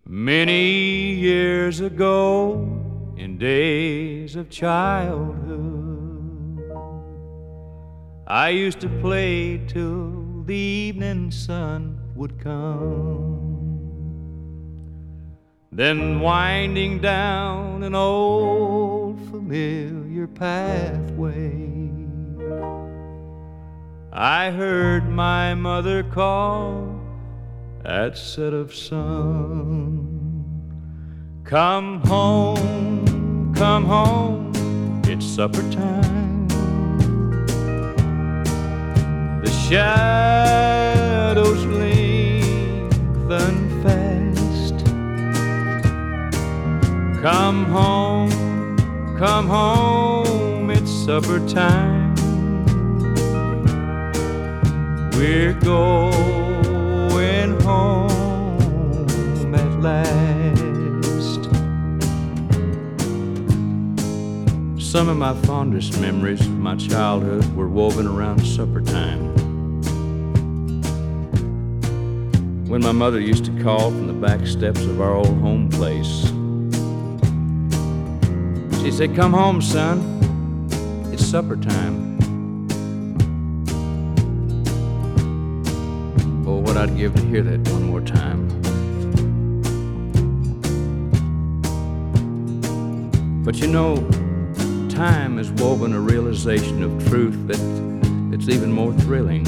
Many years ago, in days of childhood, I used to play till the evening sun would come. Then winding down an old familiar pathway, I heard my mother call at set of sun. Come home, it's supper time. The shadows lengthen fast. Come home, it's supper time. We're going home at last. Some of my fondest memories of my childhood were woven around supper time, when my mother used to call from the back steps of our old home place. She said, "Come home, son, it's supper time." Oh, what I'd give to hear that one more time. But you know, time has woven a realization of truth that's even more thrilling.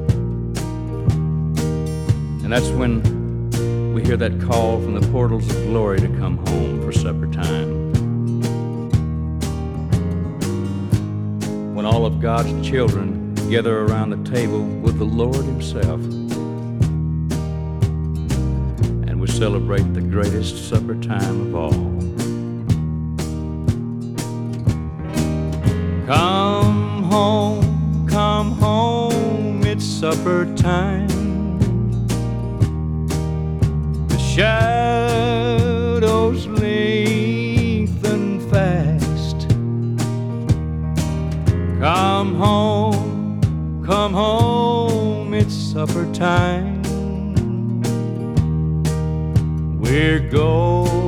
And that's when we hear that call from the portals of glory to come home for supper time. When all of God's children gather around the table with the Lord Himself, and we celebrate the greatest supper time of all. Come home, it's supper time. The shadows lengthen fast. Come home, it's supper time. We're going